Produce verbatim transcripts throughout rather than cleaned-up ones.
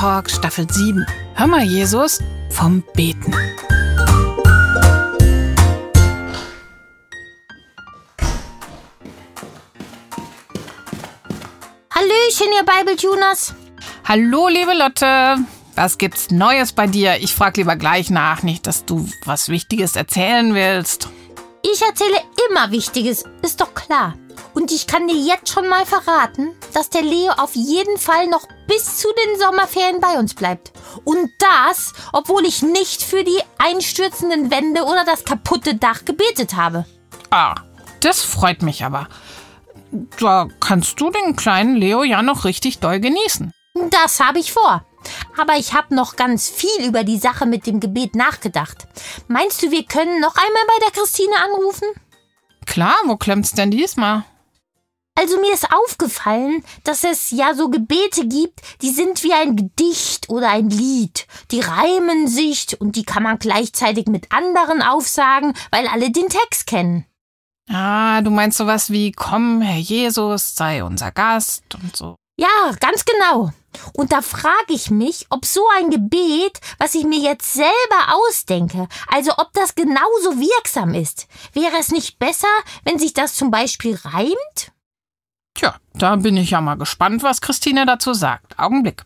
Talk Staffel sieben. Hör mal, Jesus, vom Beten. Hallöchen, ihr Bibletuners. Hallo, liebe Lotte. Was gibt's Neues bei dir? Ich frag lieber gleich nach, nicht, dass du was Wichtiges erzählen willst. Ich erzähle immer Wichtiges, ist doch klar. Und ich kann dir jetzt schon mal verraten, dass der Leo auf jeden Fall noch bis zu den Sommerferien bei uns bleibt. Und das, obwohl ich nicht für die einstürzenden Wände oder das kaputte Dach gebetet habe. Ah, das freut mich aber. Da kannst du den kleinen Leo ja noch richtig doll genießen. Das habe ich vor. Aber ich habe noch ganz viel über die Sache mit dem Gebet nachgedacht. Meinst du, wir können noch einmal bei der Christine anrufen? Klar, wo klemmt's denn diesmal? Also mir ist aufgefallen, dass es ja so Gebete gibt, die sind wie ein Gedicht oder ein Lied. Die reimen sich und die kann man gleichzeitig mit anderen aufsagen, weil alle den Text kennen. Ah, du meinst sowas wie, komm, Herr Jesus, sei unser Gast und so. Ja, ganz genau. Und da frage ich mich, ob so ein Gebet, was ich mir jetzt selber ausdenke, also ob das genauso wirksam ist. Wäre es nicht besser, wenn sich das zum Beispiel reimt? Tja, da bin ich ja mal gespannt, was Christine dazu sagt. Augenblick.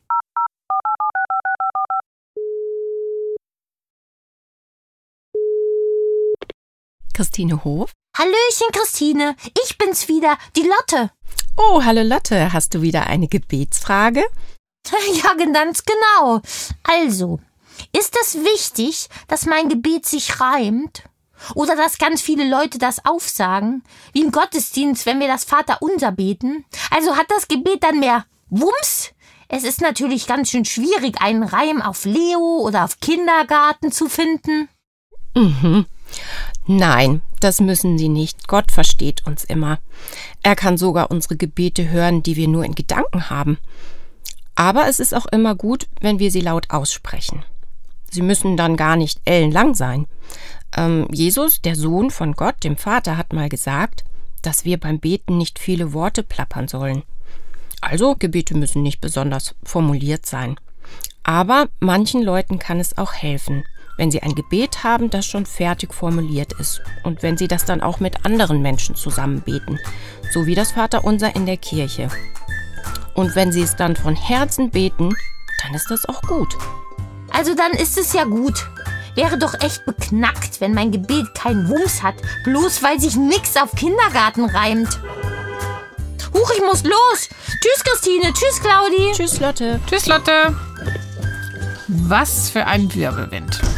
Christine Hof? Hallöchen, Christine. Ich bin's wieder, die Lotte. Oh, hallo Lotte. Hast du wieder eine Gebetsfrage? Ja, ganz genau. Also, ist es wichtig, dass mein Gebet sich reimt? Oder dass ganz viele Leute das aufsagen? Wie im Gottesdienst, wenn wir das Vaterunser beten? Also hat das Gebet dann mehr Wumms? Es ist natürlich ganz schön schwierig, einen Reim auf Leo oder auf Kindergarten zu finden. Mhm. Nein, das müssen Sie nicht. Gott versteht uns immer. Er kann sogar unsere Gebete hören, die wir nur in Gedanken haben. Aber es ist auch immer gut, wenn wir sie laut aussprechen. Sie müssen dann gar nicht ellenlang sein. Ähm, Jesus, der Sohn von Gott, dem Vater, hat mal gesagt, dass wir beim Beten nicht viele Worte plappern sollen. Also, Gebete müssen nicht besonders formuliert sein. Aber manchen Leuten kann es auch helfen, wenn sie ein Gebet haben, das schon fertig formuliert ist und wenn sie das dann auch mit anderen Menschen zusammen beten, so wie das Vaterunser in der Kirche. Und wenn sie es dann von Herzen beten, dann ist das auch gut. Also dann ist es ja gut. Wäre doch echt beknackt, wenn mein Gebet keinen Wumms hat, bloß weil sich nix auf Kindergarten reimt. Huch, ich muss los. Tschüss, Christine. Tschüss, Claudi. Tschüss, Lotte. Tschüss, Lotte. Was für ein Wirbelwind.